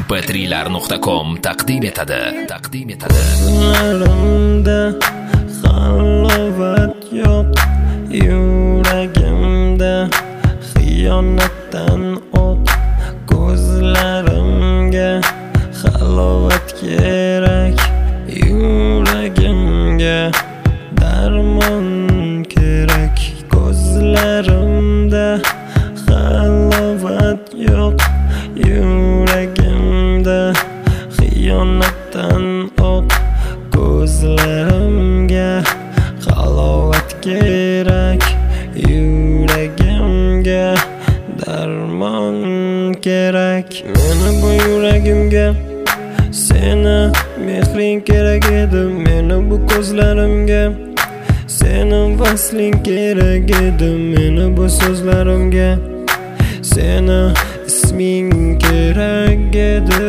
mp3.com taqdim etadi. Ko'zlarimda halovat yo'q, yuragimda xiyonatdan o't. Ko'zlarimga halovat kerak, yuragimga darmon kerak. Ko'zlarimda halovat yo'q, yuragimda xiyonatdan o't. Ko'zlarimga halovat kerak, yuragimga darmon kerak. Meni bu yuragimga seni mehring kerak edi, meni bu ko'zlarimga seni vasling kerak edi, meni bu so'zlarimga seni isming kerak edi.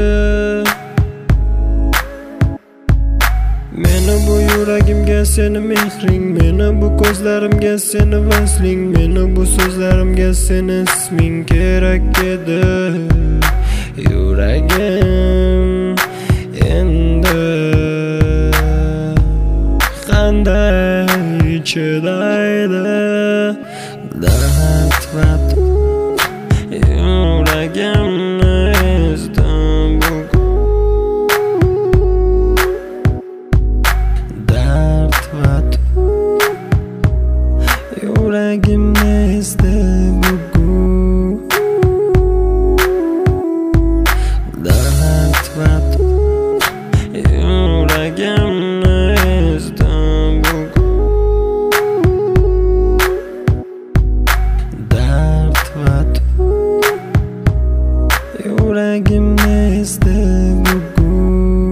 Meni bu yuragimga seni mehring, meni bu ko'zlarimga seni vasling, meni bu so'zlarimga seni isming kerak edi. Yuragim endi qanday chidaydi dard va yuragimni ezdim bugun. Dard va yuragimni ezdim bugun. Dard va yuragimni ezdim bugun. Dard va yuragimni ezdim bugun.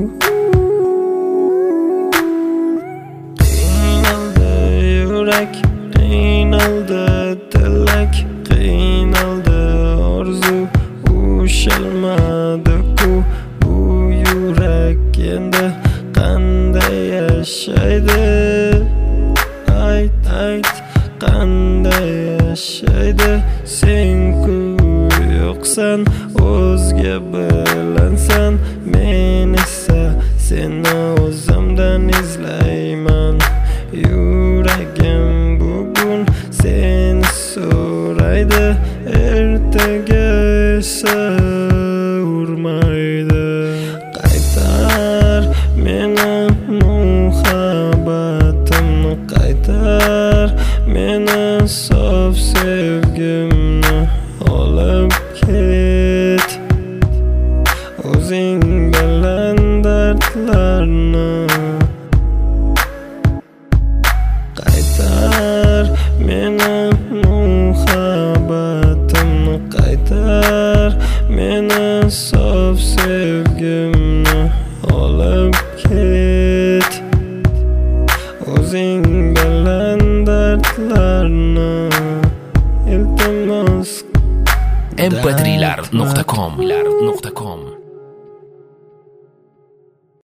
Qiynaldi yurak, qiynaldi tilak, qiynaldi orzu, ushalmadi-ku bu yurak. Endi qanday yashaydi? Ayt, qanday yashaydi? Sen-ku yo'qsan, o'zga bilansan, men esa seni o'zimdan izlayman. Yuragim bugun seni so'raydi, ertaga esa urmaydi. Qaytar meni muhabbatimni, qaytar meni sof sevgimni olib ket. O'zing bilan dardlarni qaytar meni muhabbatimni, qaytar meni sof sevgimni olib ket. O'zing bilan dardlarni iltimos mp3.com